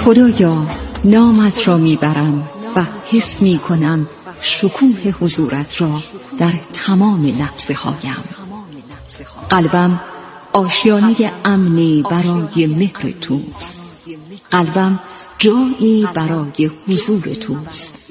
خدایا نامت را میبرم و حس میکنم شکوه حضورت را در تمام لحظه هایم. قلبم آشیانه امنی برای مهر توست. قلبم جایی برای حضور توست.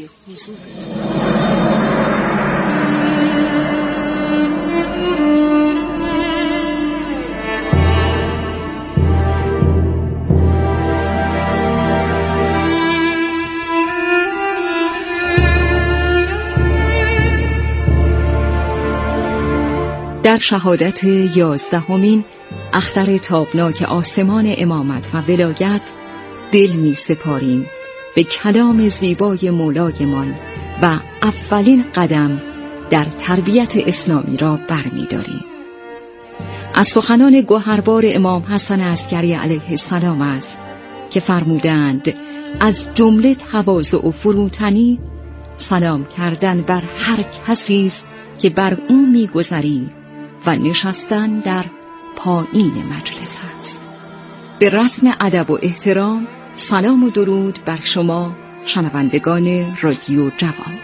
در شهادت 11مین اختر تابناک آسمان امامت و ولایت دل می سپاریم به کلام زیبای مولایمان و اولین قدم در تربیت اسلامی را برمی داریم. از سخنان گوهربار امام حسن عسکری علیه السلام است که فرمودند از جمله تواضع و فروتنی سلام کردن بر هر کسی است که بر او می گذری و نشستن در پایین مجلس است. به رسم ادب و احترام سلام و درود بر شما شنوندگان رادیو جوان.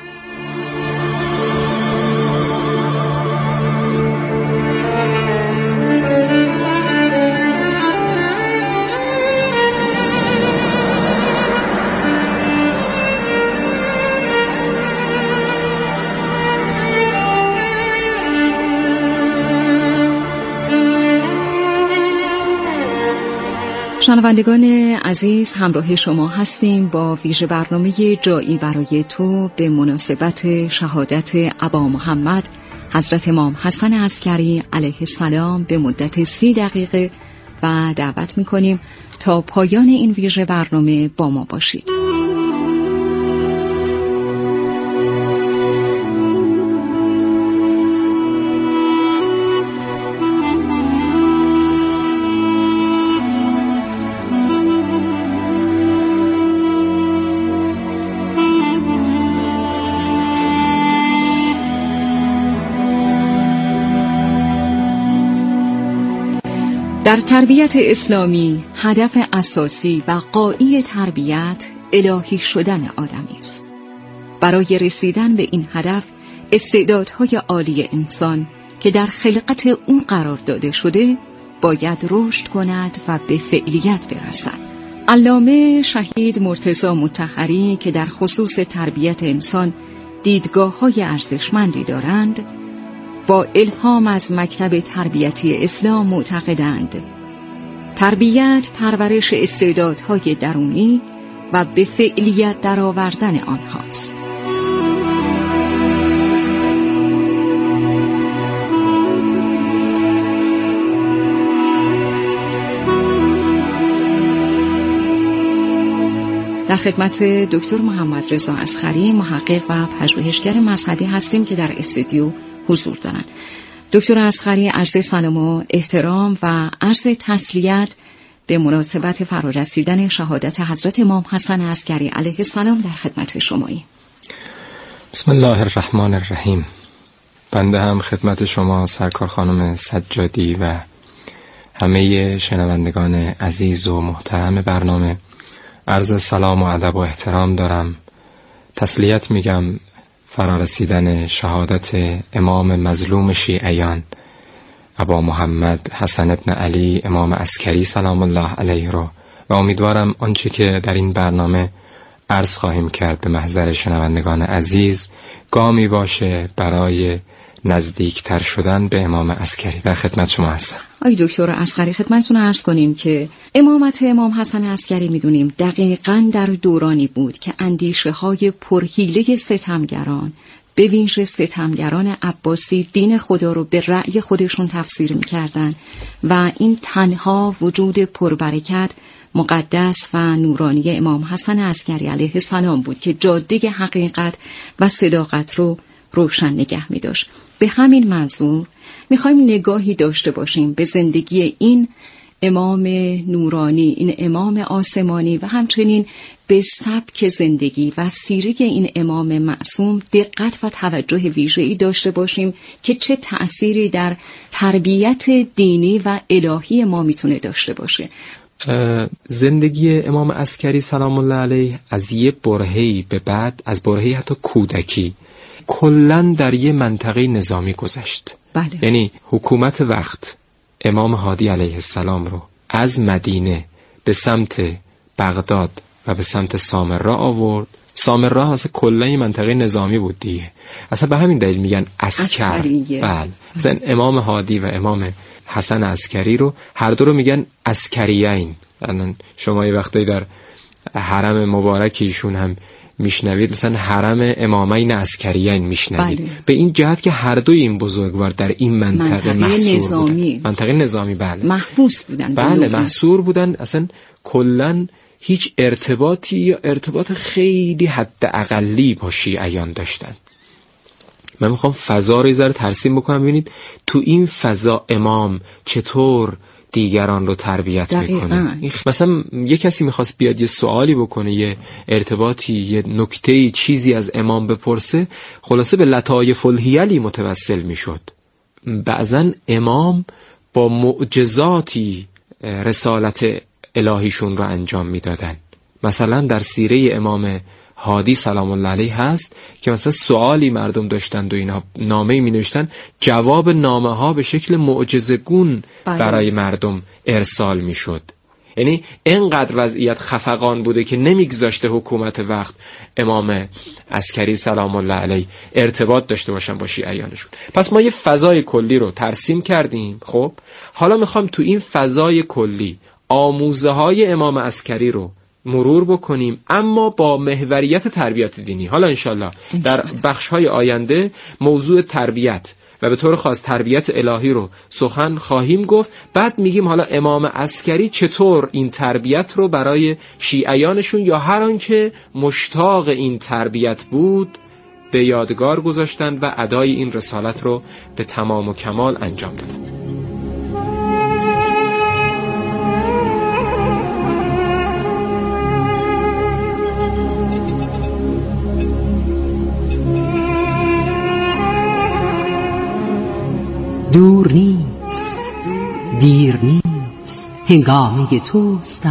شنوندگان عزیز، همراه شما هستیم با ویژه برنامه جایی برای تو به مناسبت شهادت ابا محمد حضرت امام حسن عسکری علیه السلام به مدت 30 دقیقه و دعوت می‌کنیم تا پایان این ویژه برنامه با ما باشید. در تربیت اسلامی هدف اساسی و غایی تربیت الهی شدن آدمی است. برای رسیدن به این هدف استعدادهای عالی انسان که در خلقت او قرار داده شده باید رشد کند و به فعلیت برسد. علامه شهید مرتضی مطهری که در خصوص تربیت انسان دیدگاه‌های ارزشمندی دارند، با الهام از مکتب تربیتی اسلام معتقدند تربیت پرورش استعدادهای درونی و به فعلیت درآوردن آنهاست. در خدمت دکتر محمد رضا اصغری، محقق و پژوهشگر مذهبی هستیم که در استودیو حضور دارند. دکتر اصغری، عرض سلام و احترام و عرض تسلیت به مناسبت فرارسیدن شهادت حضرت امام حسن عسکری علیه السلام در خدمت شماییم. بسم الله الرحمن الرحیم. بنده هم خدمت شما سرکار خانم سجادی و همه شنوندگان عزیز و محترم برنامه عرض سلام و ادب و احترام دارم. تسلیت میگم فرارسیدن شهادت امام مظلوم شیعیان ابا محمد حسن ابن علی امام عسکری سلام الله علیه رو و امیدوارم آنچه که در این برنامه عرض خواهیم کرد به محضر شنوندگان عزیز گامی باشه برای نزدیکتر شدن به امام عسکری. در خدمت شما هستم. آقای دکتر اصغری، خدمتتون عرض کنیم که امامت امام حسن عسکری میدونیم دقیقاً در دورانی بود که اندیشه‌های پرحیله ستمگران، به ویژه ستمگران عباسی، دین خدا رو به رأی خودشون تفسیر می‌کردند و این تنها وجود پربرکت، مقدس و نورانی امام حسن عسکری علیه السلام بود که جاده حقیقت و صداقت رو روشن نگه می داشت. به همین منظور میخوایم نگاهی داشته باشیم به زندگی این امام نورانی، این امام آسمانی و همچنین به سبک زندگی و سیره این امام معصوم دقت و توجه ویژه‌ای داشته باشیم که چه تأثیری در تربیت دینی و الهی ما میتونه داشته باشه. زندگی امام عسکری سلام الله علیه از یه برهه‌ای به بعد، از برهه‌ای حتی کودکی، کلاً در یه منطقه نظامی گذشت. بله. یعنی حکومت وقت امام هادی علیه السلام رو از مدینه به سمت بغداد و به سمت سامرا آورد. سامرا اصلا کلا یه منطقه نظامی بود دیگه، اصلا به همین دلیل میگن عسکر. بله. مثلا امام هادی و امام حسن عسکری رو هر دو رو میگن عسکریین. الان شما یه وقتایی در حرم مبارک ایشون هم میشنوید، مثلا حرم امامین عسکریین میشنوید. بله. به این جهت که هر دوی این بزرگوار در این منطقه نظامی بودن. منطقه نظامی. بله. محبوس بودن. بله، محصور بودن. اصلا کلا هیچ ارتباطی یا ارتباط خیلی حد اقلی با شیعیان داشتن. من میخوام فضا رو یه ذره ترسیم بکنم ببینید تو این فضا امام چطور دیگران رو تربیت میکنه. مثلا یه کسی میخواست بیاد یه سوالی بکنه، یه ارتباطی، یه نکته‌ای، چیزی از امام بپرسه، خلاصه به لطایف الحیلی متوسل میشد. بعضن امام با معجزاتی رسالت الهیشون رو انجام میدادن. مثلا در سیره امام هادی سلام الله علیه هست که مثلا سوالی مردم داشتند و اینا نامه‌ای می‌نوشتن، جواب نامه ها به شکل معجزه‌گون برای مردم ارسال میشد. یعنی اینقدر وضعیت خفقان بوده که نمیگذاشته حکومت وقت امام عسکری سلام الله علیه ارتباط داشته باشن با شیعیانشون. پس ما یه فضای کلی رو ترسیم کردیم. خب حالا میخوام تو این فضای کلی آموزه های امام عسکری رو مرور بکنیم، اما با محوریت تربیت دینی. حالا انشالله در بخش‌های آینده موضوع تربیت و به طور خاص تربیت الهی رو سخن خواهیم گفت. بعد میگیم حالا امام عسکری چطور این تربیت رو برای شیعیانشون یا هر آنکه مشتاق این تربیت بود به یادگار گذاشتند و ادای این رسالت رو به تمام و کمال انجام دادند. دور نیست، دیر نیست، هنگامه توست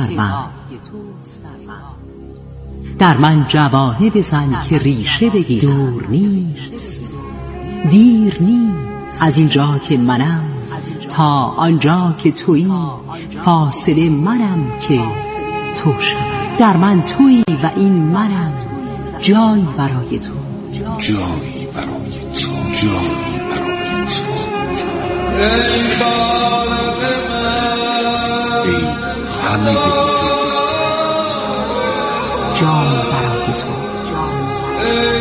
در من جوانه بزن که ریشه بگیر. دور نیست، دیر نیست، از اینجا که منم تا آنجا که تویی، فاصله منم که تو شوی. در من تویی و این منم، جایی برای تو، جایی برای تو، جایی برای تو. ای خالق من، ای همه وجود، جایی برای تو، ای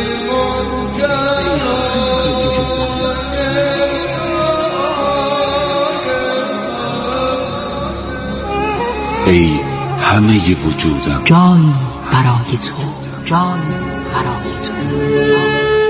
ای همه وجودم، جایی برای تو، جایی برای تو.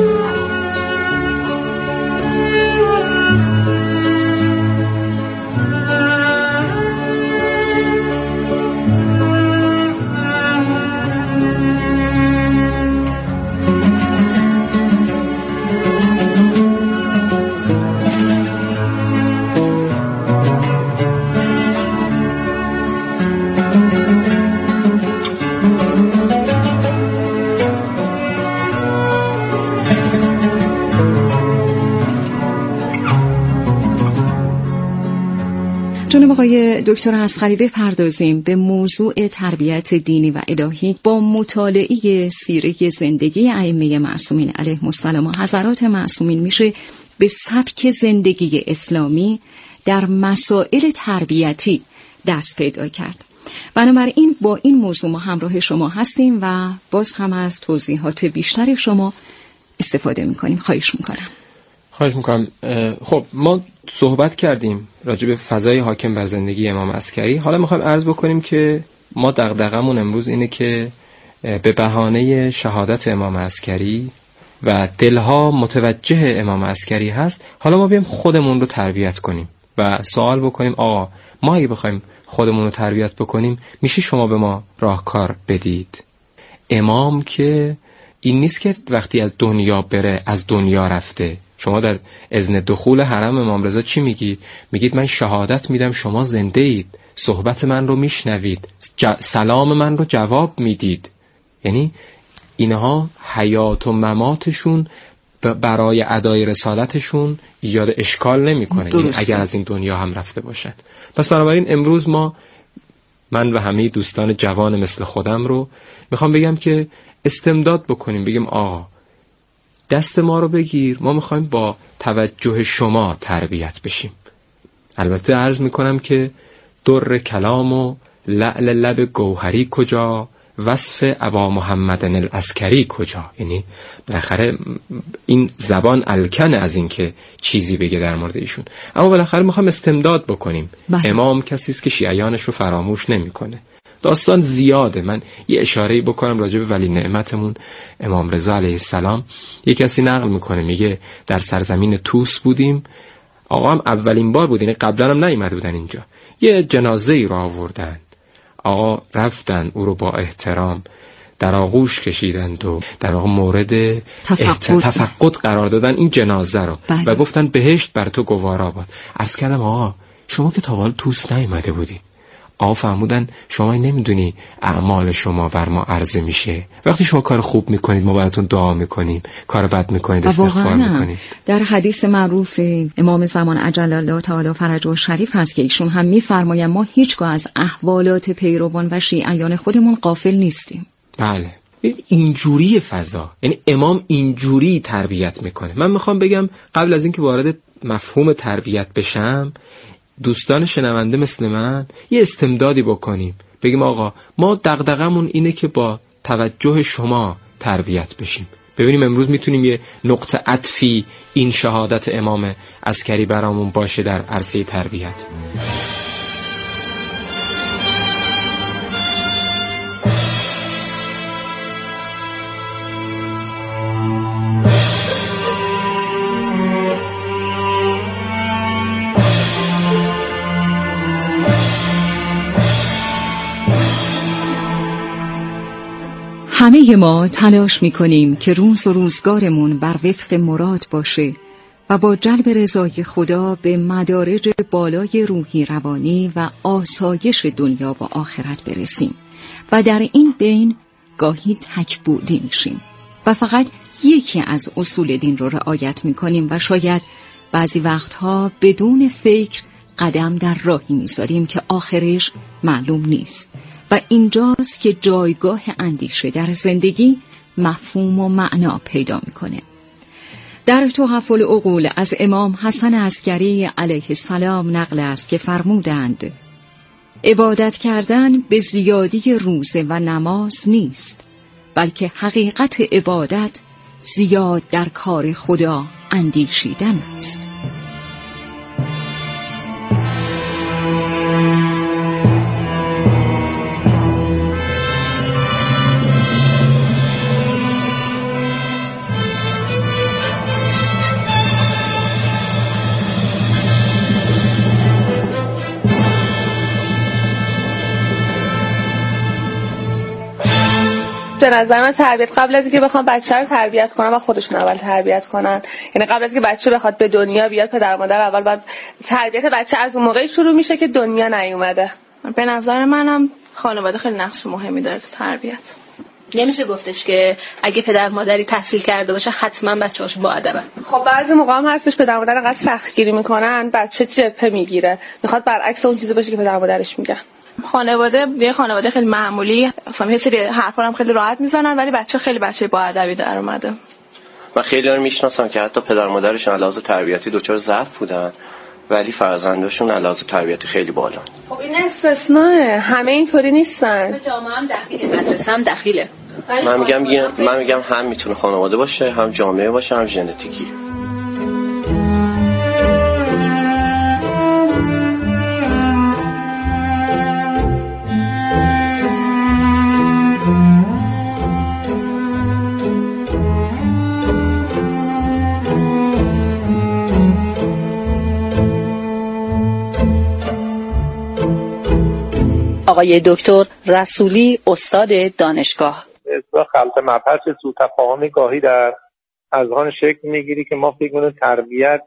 جناب آقای دکتر عسکری بپردازیم به موضوع تربیت دینی و الهی با مطالعه سیره زندگی ائمه معصومین علیهم السلام و حضرات معصومین. میشه به سبک زندگی اسلامی در مسائل تربیتی دست پیدا کرد. بنابراین با این موضوع ما همراه شما هستیم و باز هم از توضیحات بیشتر شما استفاده میکنیم. خواهش میکنم. خب ما صحبت کردیم راجع به فضای حاکم بر زندگی امام عسکری. حالا میخوایم عرض بکنیم که ما دغدغمون امروز اینه که به بهانه شهادت امام عسکری و دلها متوجه امام عسکری هست، حالا ما بیایم خودمون رو تربیت کنیم و سوال بکنیم آقا ما اگه بخوایم خودمون رو تربیت بکنیم میشه شما به ما راهکار بدید؟ امام که این نیست که وقتی از دنیا بره از دنیا رفته. شما در اذن دخول حرم امام رضا چی میگید؟ میگید من شهادت میدم شما زنده اید. صحبت من رو میشنوید، سلام من رو جواب میدید. یعنی اینها حیات و مماتشون برای ادای رسالتشون ایجاد اشکال نمیکنه، یعنی اگر از این دنیا هم رفته باشن. پس بنابراین امروز من و همه دوستان جوان مثل خودم رو میخوام بگم که استمداد بکنیم، بگیم آقا دست ما رو بگیر، ما میخوایم با توجه شما تربیت بشیم. البته عرض میکنم که در کلام و لعل لب گوهری کجا، وصف ابا محمد العسکری کجا. یعنی بالاخره این زبان الکنه از این که چیزی بگه در مورد ایشون، اما بالاخره میخوام استمداد بکنیم. امام کسی است که شیعیانش رو فراموش نمیکنه. داستان زیاده، من یه اشاره‌ای بکنم راجع به ولی نعمتمون امام رضا علیه السلام. یه کسی نقل میکنه، میگه در سرزمین توس بودیم، آقا هم اولین بار بود، یعنی قبلا هم نیومده بودن اینجا. یه جنازه ای رو آوردن، آقا رفتن او رو با احترام در آغوش کشیدند و در واقع مورد تفقد قرار دادن این جنازه رو و گفتن بهشت بر تو گوارا باد. عرض کردم آقا شما که تا حالا توس نیومده بودید. آقا فهمودن شما نمیدونی اعمال شما بر ما عرضه میشه. وقتی شما کار خوب میکنید ما براتون دعا میکنیم، کار بد میکنید استغفار میکنید. در حدیث معروف امام زمان عجل الله تعالی فرجه شریف هست که ایشون هم میفرمایند ما هیچگاه از احوالات پیروان و شیعیان خودمون غافل نیستیم. بله، اینجوری فضا، یعنی امام اینجوری تربیت میکنه. من میخوام بگم قبل از اینکه وارد مفهوم تربیت بشم، دوستان شنونده مثل من یه استمدادی بکنیم، بگیم آقا ما دغدغمون اینه که با توجه شما تربیت بشیم. ببینیم امروز میتونیم یه نقطه عطفی این شهادت امام عسکری برامون باشه در عرصه تربیت. همه ما تلاش می‌کنیم که روز و روزگارمون بر وفق مراد باشه و با جلب رضای خدا به مدارج بالای روحی روانی و آسایش دنیا و آخرت برسیم و در این بین گاهی تک‌بودی میشیم و فقط یکی از اصول دین رو رعایت می‌کنیم و شاید بعضی وقتها بدون فکر قدم در راهی می‌ذاریم که آخرش معلوم نیست. و اینجاست که جایگاه اندیشه در زندگی مفهوم و معنا پیدا میکنه. در تحف العقول از امام حسن عسکری علیه السلام نقل است که فرمودند عبادت کردن به زیادی روزه و نماز نیست، بلکه حقیقت عبادت زیاد در کار خدا اندیشیدن است. به نظر من تربیت قبل از اینکه بخوام بچه رو تربیت کنن و خودشون اول تربیت کنن، یعنی قبل از اینکه بچه بخواد به دنیا بیاد پدر مادر اول باید تربیت بچه از اون موقعی شروع میشه که دنیا نیومده. به نظر منم خانواده خیلی نقش مهمی داره تو تربیت. نمیشه گفتش که اگه پدر مادری تحصیل کرده باشه حتما بچه‌هاش با ادبن. خب بعضی موقع هم هستش پدر مادر انقدر سختگیری میکنن بچه جبهه میگیره، میخواد برعکس اون چیزی باشه که پدر مادرش میگن. یه خانواده خیلی معمولی، مثلا یه سری حرفا هم خیلی راحت میزنن ولی بچه خیلی بچه با ادبی در اومده. من خیلی رو میشناسم که حتی پدر مادرشون علاوه تربیتی دچار ضعف بودن ولی فرزندشون علاوه تربیتی خیلی بالا. خب این استثناء، همه اینطوری نیستن. به جامعه هم دخیله، مدرسه هم دخیله. من میگم هم میتونه خانواده باشه، هم جامعه باشه، هم ژنتیکی. آقای دکتر رسولی استاد دانشگاه. خلط مبحث سوء تفاهم گاهی در اذهان شکل میگیری که ما فکر کنیم تربیت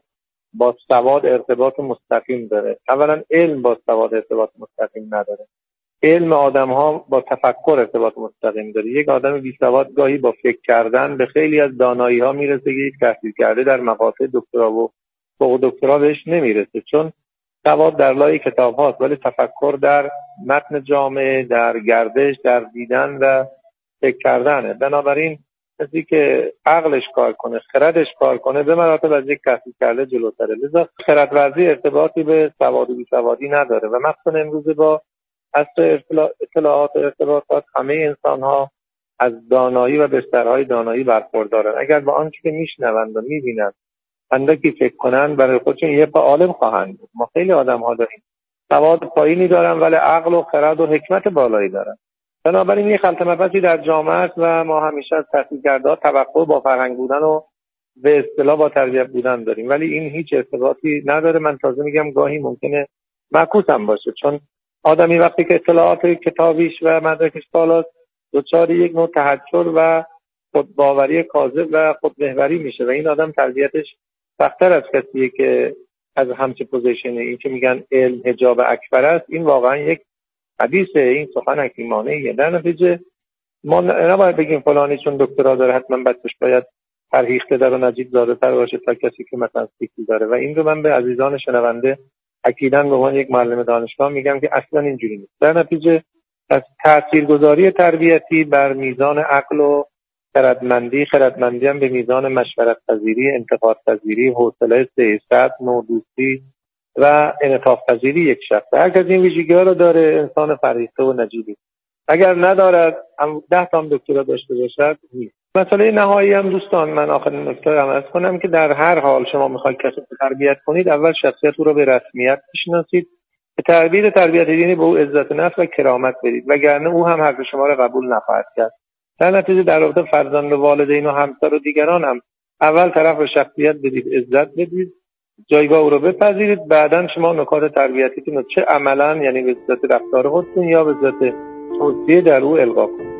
با سواد ارتباط مستقیم داره. اولا علم با سواد ارتباط مستقیم نداره. علم آدم‌ها با تفکر ارتباط مستقیم داره. یک آدم بی‌سواد گاهی با فکر کردن به خیلی از دانایی‌ها میرسه که یک تحصیل کرده در مقاطع دکترا و فوق دکترا بهش نمیرسه، چون سواد در لای کتاب هاست ولی تفکر در متن جامعه، در گردش، در دیدن و فکر کردنه. بنابراین کسی که عقلش کار کنه، خردش کار کنه، به مراتب از یک تحصیل کرده جلوتره. لذا خردورزی ارتباطی به سواد و بی‌سوادی نداره و مخصوصا امروز با عصر اطلاعات و ارتباطات همه انسان ها از دانایی و بسترهای دانایی برخوردارن. اگر با آنچه که میشنوند و میبینند اندکی فکر کنن برای خودشون یه عالم خواهند بود. ما خیلی آدم ها داریم سواد پایینی دارن ولی عقل و خرد و حکمت بالایی دارن. بنابراین یه خلط مبحثی در جامعه است و ما همیشه از تحصیل کرده توقع با فرهنگ بودن و به اصطلاح با تربیت بودن داریم، ولی این هیچ ارتباطی نداره. من تازه میگم گاهی ممکنه معکوس هم باشه، چون آدمی وقتی که اطلاعات کتابیش و مدرکش بالاست دچار یک نوع تحجر و خودباوری کاذب و خودمحوری میشه و این آدم تربیتش سخت‌تر از کسیه که از همچه پوزیشنه. این که میگن علم حجاب اکبر است، این واقعا یک حدیثه، این سخن حکیمانه‌ایه. در نتیجه ما نباید بگیم فلانی چون دکترا داره حتما بچه‌ش باید فرهیخته در و نجیب زاده تر باشه تا کسی که مثلا سیکل داره و این رو من به عزیزان شنونده اکیداً به عنوان یک معلم دانشگاه میگم که اصلا اینجوری نیست. در نتیجه از تاثیرگذاری تربیتی بر میزان عقل و خردمندی هم به میزان مشورت پذیری، انتقاد پذیری، حوصله سیاست، نودوستی و انعطاف پذیری یک شخص. هر کس این ویژگی‌ها رو داره انسان فرهیخته و نجیبی. اگر ندارد 10 تا دکترا داشته باشد نیست. مسئله نهایی هم دوستان من آخرین نکته رو عرض کنم که در هر حال شما میخواید کسی رو تربیت کنید اول شخصیت او رو به رسمیت بشناسید، به تربیت دینی به او عزت نفس و کرامت بدید وگرنه او هم حق شما رو قبول نخواهد کرد. در نتیجه در رابطه فرزند و والدین و همسر و دیگران هم اول طرف رو شخصیت بدید، عزت بدید، جایگاه او رو بپذیرید، بعداً شما نکات تربیتیتون رو چه عملاً یعنی به صورت رفتار خودتون یا به صورت توصیه در او القا کنید.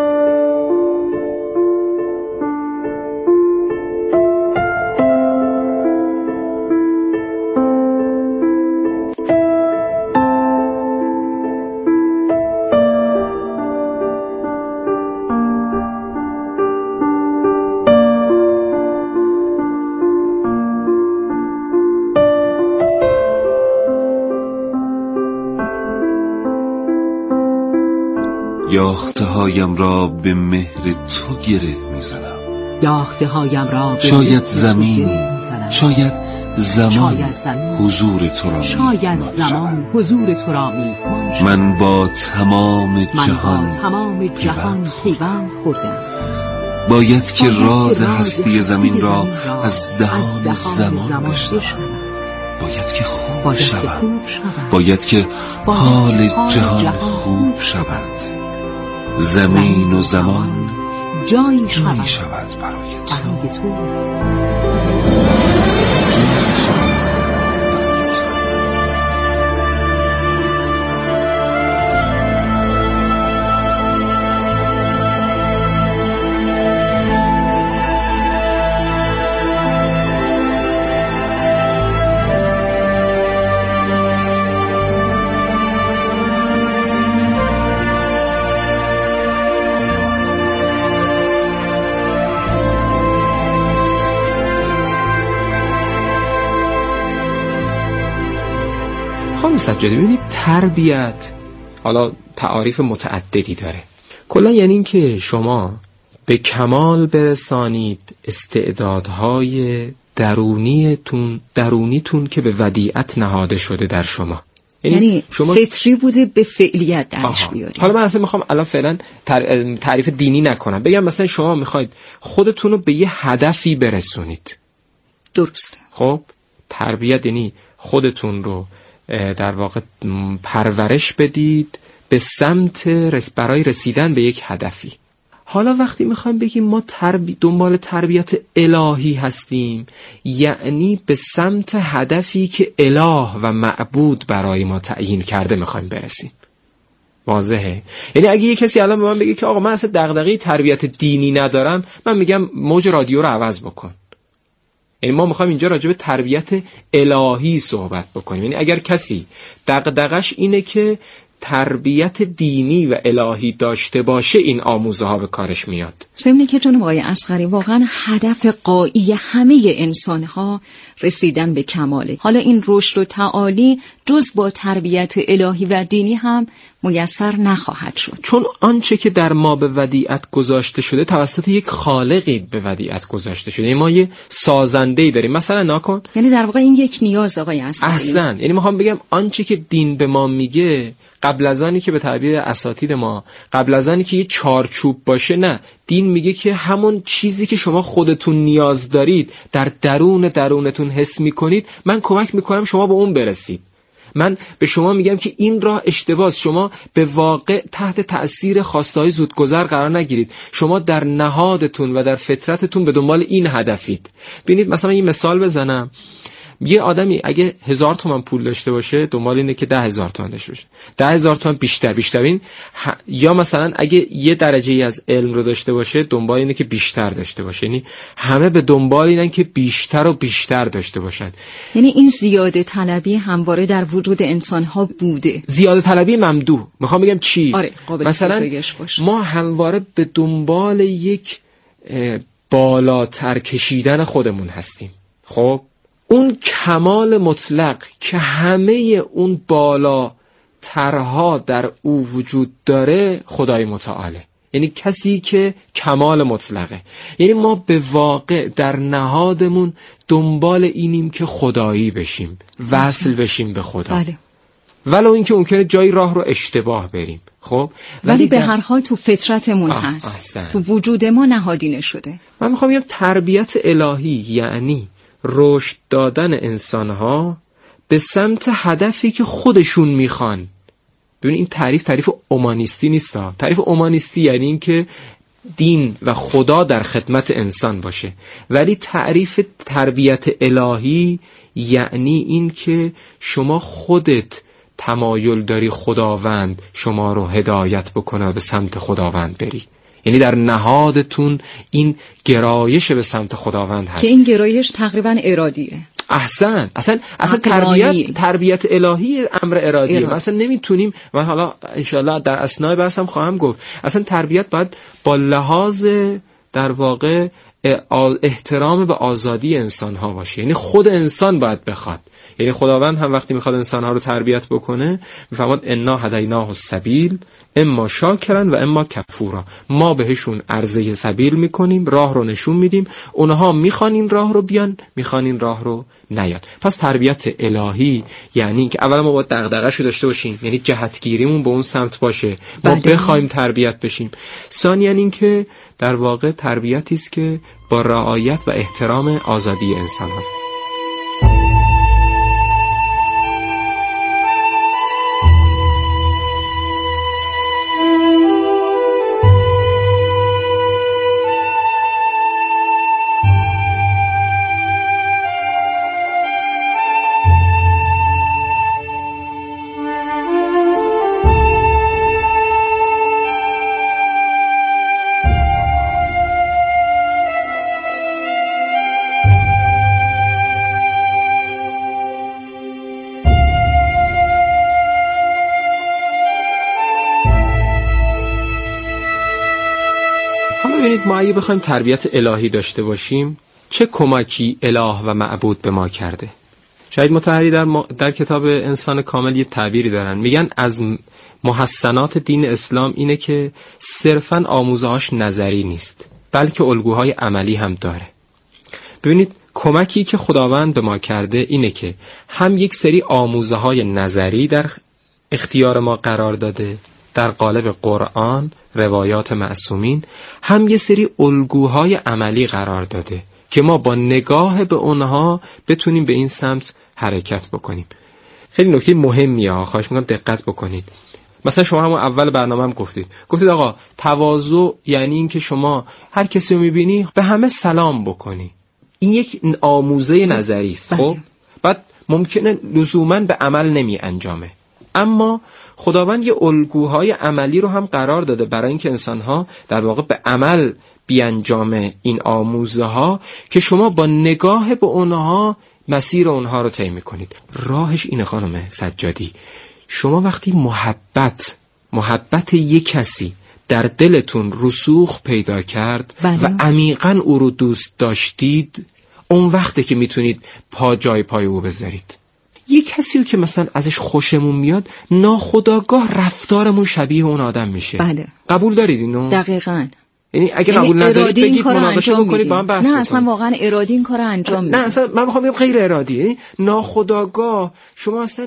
یاخته هایم را به مهر تو گره میزنم، یاخته هایم را شاید زمین، شاید زمان حضور تو را شاید زمان حضور تو را می‌خواهم. من با تمام جهان پیوند خوردم. باید که راز هستی زمین را از دهان زمان بشنوم. باید که خوب شوم، باید که حال جهان خوب شود. زمین و زمان جایی شود برای تو. خانم سجادی ببینید تربیت حالا تعاریف متعددی داره. کلا یعنی این که شما به کمال برسانید استعدادهای درونیتون که به ودیعت نهاده شده در شما. یعنی شما فطری بوده به فعلیت درش بیارید. حالا من اصلا میخوام الان فعلا تعریف دینی نکنم، بگم مثلا شما میخواید خودتون رو به یه هدفی برسونید. درست. خب تربیت یعنی خودتون رو در واقع پرورش بدید به سمت برای رسیدن به یک هدفی. حالا وقتی میخوایم بگیم ما دنبال تربیت الهی هستیم، یعنی به سمت هدفی که اله و معبود برای ما تعیین کرده میخوایم برسیم. واضحه؟ یعنی اگه یه کسی الان به من بگه که آقا من اصلا دغدغه تربیت دینی ندارم، من میگم موج رادیو رو عوض بکن. یعنی ما میخوایم اینجا راجع به تربیت الهی صحبت بکنیم. یعنی اگر کسی دغدغش اینه که تربیت دینی و الهی داشته باشه، این آموزه ها به کارش میاد. ضمن که جناب آقای اصغری واقعا هدف غایی همه انسان ها رسیدن به کماله. حالا این رشد و تعالی جز با تربیت الهی و دینی هم میسر نخواهد شد، چون آنچه که در ما به ودیعت گذاشته شده توسط یک خالقی به ودیعت گذاشته شده. یعنی ما یه سازنده‌ای داریم. مثلا ناکن، یعنی در واقع این یک نیاز آقای اصغری. احسن. یعنی میخوام بگم آنچه که دین به ما میگه، قبل از آنی که به تعبیر اساتید ما، قبل از آنی که یه چارچوب باشه، نه، دین میگه که همون چیزی که شما خودتون نیاز دارید در درونتون حس میکنید، من کمک میکنم شما به اون برسید. من به شما میگم که این راه اشتباهه. شما به واقع تحت تأثیر خواسته‌های زودگذر قرار نگیرید. شما در نهادتون و در فطرتتون به دنبال این هدفید. ببینید مثلا یه مثال بزنم. یه آدمی اگه 1000 تومان پول داشته باشه، دنبال اینه که 10,000 تومان داشته باشه. 10,000 تومان بیشتر این یا مثلا اگه یه درجه ای از علم رو داشته باشه، دنبال اینه که بیشتر داشته باشه. یعنی همه به دنبال اینن که بیشتر و بیشتر داشته باشن. یعنی این زیاده طلبی همواره در وجود انسان ها بوده. زیاده طلبی ممدوح. میخوام بگم چی؟ آره، مثلا ما همواره به دنبال یک بالاتر کشیدن خودمون هستیم. خب اون کمال مطلق که همه اون بالاترها در او وجود داره، خدای متعاله. یعنی کسی که کمال مطلقه. یعنی ما به واقع در نهادمون دنبال اینیم که خدایی بشیم، وصل بشیم به خدا. بله. ولو اینکه ممکنه جایی راه رو اشتباه بریم. خب ولی به هر حال تو فطرتمون هست. تو وجود ما نهادینه شده. من میخوام بگم تربیت الهی یعنی رشد دادن انسانها به سمت هدفی که خودشون میخوان. ببین این تعریف اومانیستی نیست. تعریف اومانیستی یعنی این که دین و خدا در خدمت انسان باشه، ولی تعریف تربیت الهی یعنی این که شما خودت تمایل داری خداوند شما رو هدایت بکنه به سمت خداوند بری. یعنی در نهادتون این گرایش به سمت خداوند هست که این گرایش تقریبا ارادیه. احسن. اصلا تربیت الهی امر ارادیه. مثلا نمیتونیم، من حالا انشالله در اثناء بحثم خواهم گفت، اصلا تربیت باید با لحاظ در واقع احترام به آزادی انسان ها باشه. یعنی خود انسان باید بخواد. یعنی خداوند هم وقتی میخواد انسان ها رو تربیت بکنه میفرماد انا هدیناه السبیل اما شاکرا و اما کفورا. ما بهشون عرضه سبیل میکنیم، راه رو نشون میدیم، اونها میخوان این راه رو بیان، میخوان این راه رو نیان. پس تربیت الهی یعنی که اولا ما باید دغدغه‌شو داشته باشیم، یعنی جهتگیریمون به اون سمت باشه، ما بخوایم تربیت بشیم. ثانیاً این که در واقع تربیتی است که با رعایت و احترام آزادی انسان هست. ما اگه بخوایم تربیت الهی داشته باشیم، چه کمکی اله و معبود به ما کرده؟ شاید مطهری در کتاب انسان کامل یه تعبیری دارن، میگن از محسنات دین اسلام اینه که صرفاً آموزهاش نظری نیست، بلکه الگوهای عملی هم داره. ببینید کمکی که خداوند به ما کرده اینه که هم یک سری آموزههای نظری در اختیار ما قرار داده در قالب قرآن، روایات معصومین، هم یه سری الگوهای عملی قرار داده که ما با نگاه به اونها بتونیم به این سمت حرکت بکنیم. خیلی نکته مهمیه، خواهش میکنم دقت بکنید. مثلا شما همون اول برنامه هم گفتید آقا تواضع یعنی این که شما هر کسی رو میبینی به همه سلام بکنی. این یک آموزه نظری است. خب بعد ممکنه لزوما به عمل نمی انجامه، اما خداوند یه الگوهای عملی رو هم قرار داده برای اینکه انسان‌ها در واقع به عمل بیانجام این آموزه ها که شما با نگاه به اونها مسیر اونها رو طی می‌کنید. راهش اینه خانم سجادی، شما وقتی محبت یک کسی در دلتون رسوخ پیدا کرد و عمیقاً او رو دوست داشتید، اون وقته که میتونید جای پای او بذارید. یک کسی رو که مثلا ازش خوشمون میاد، ناخودآگاه رفتارمون شبیه اون آدم میشه. بله. قبول دارید اینو؟ دقیقاً. یعنی اگه قبول ندارید بگید، مناقشه بکنید، با هم بحث کنید. نه اصلا واقعا ارادی این کارو انجام میدید. نه اصلا من میخوام بگم غیر ارادی، یعنی ناخودآگاه شما اصلا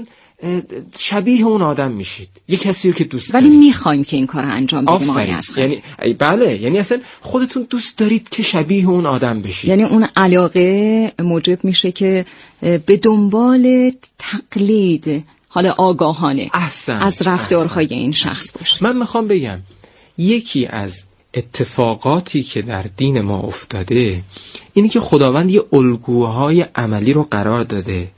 شبیه اون آدم میشید، یک کسی رو که دوست دارید. ولی میخوایم که این کارو انجام بدیم آقای اصغری. یعنی بله، یعنی اصلا خودتون دوست دارید که شبیه اون آدم بشید. یعنی اون علاقه موجب میشه که به دنبال تقلید، حالا آگاهانه، از رفتارهای این شخص باشه. من میخوام بگم یکی از اتفاقاتی که در دین ما افتاده اینه که خداوند یه الگوهای عملی رو قرار داده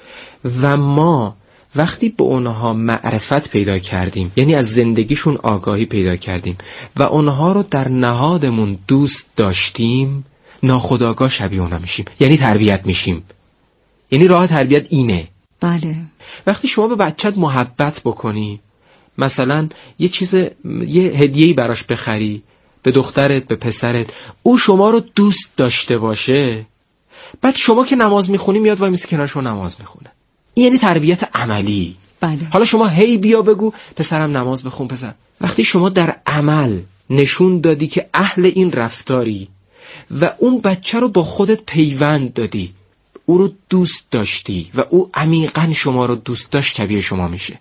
و ما وقتی به اونها معرفت پیدا کردیم، یعنی از زندگیشون آگاهی پیدا کردیم و اونها رو در نهادمون دوست داشتیم، ناخودآگاه شبیه اونها میشیم، یعنی تربیت میشیم. یعنی راه تربیت اینه. بله. وقتی شما به بچت محبت بکنی، مثلا یه هدیه‌ای براش بخری، به دخترت، به پسرت، او شما رو دوست داشته باشه، بعد شما که نماز میخونی میاد وای میسه کنار شما نماز میخونه. این یعنی تربیت عملی. بله. حالا شما هی بیا بگو پسرم نماز بخون پسر. وقتی شما در عمل نشون دادی که اهل این رفتاری و اون بچه رو با خودت پیوند دادی، او رو دوست داشتی و او عمیقاً شما رو دوست داشت، شبیه شما میشه.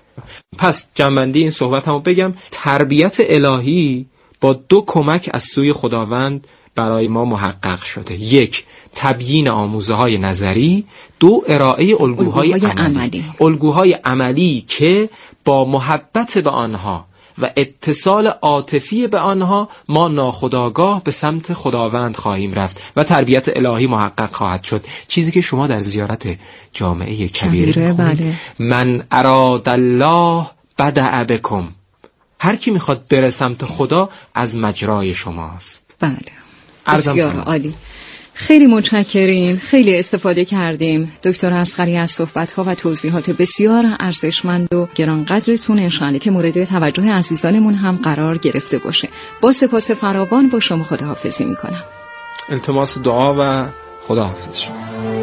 پس جنبندی این صحبت همو بگم، تربیت الهی با 2 کمک از سوی خداوند برای ما محقق شده. 1 تبیین آموزه های نظری، 2 ارائه الگوهای عملی. الگوهای عملی که با محبت به آنها و اتصال عاطفی به آنها ما ناخودآگاه به سمت خداوند خواهیم رفت و تربیت الهی محقق خواهد شد. چیزی که شما در زیارت جامعه کبیره بله. من اراد الله بدأ بکم، هر کی میخواد بره سمت خدا از مجرای شماست. بله. بسیار عالی. خیلی متشکریم، خیلی استفاده کردیم دکتر اصغری از صحبت‌ها و توضیحات بسیار ارزشمند و گرانقدرتون، انشاءالله که مورد توجه عزیزانمون هم قرار گرفته باشه. با سپاس فراوان با شما خداحافظی میکنم. التماس دعا و خداحافظ شما.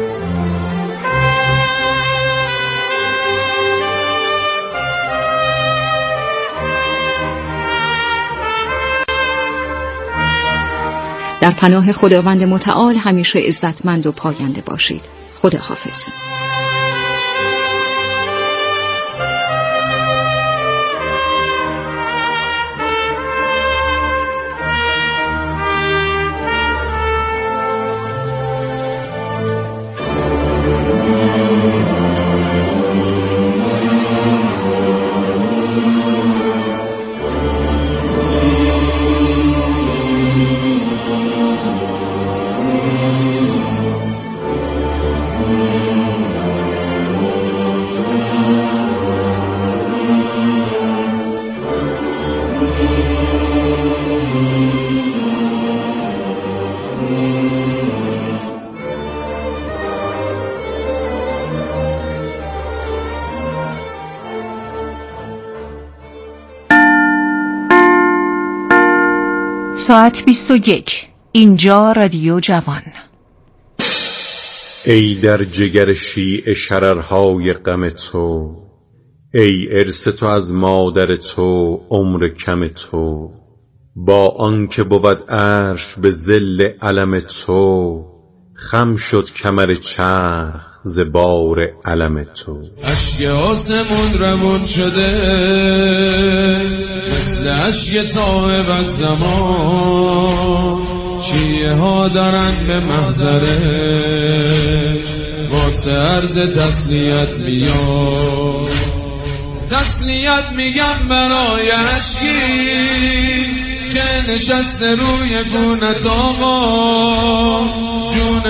در پناه خداوند متعال همیشه عزتمند و پاینده باشید. خداحافظ. ساعت 21. اینجا رادیو جوان. ای در جگر شیء شررهای غم تو، ای ارث تو از مادر تو، عمر کم تو، با آنکه بود عرش به ذل علم تو، خم شد کمر چرخ ز بار علم تو. اشک آسمون روان شده مثل اشک صاحب از زمان، شیعه ها دارن به محضره واسه عرض تسلیت میاد. تسلیت میگم برای اشکی که نشسته روی گونت آقا، جون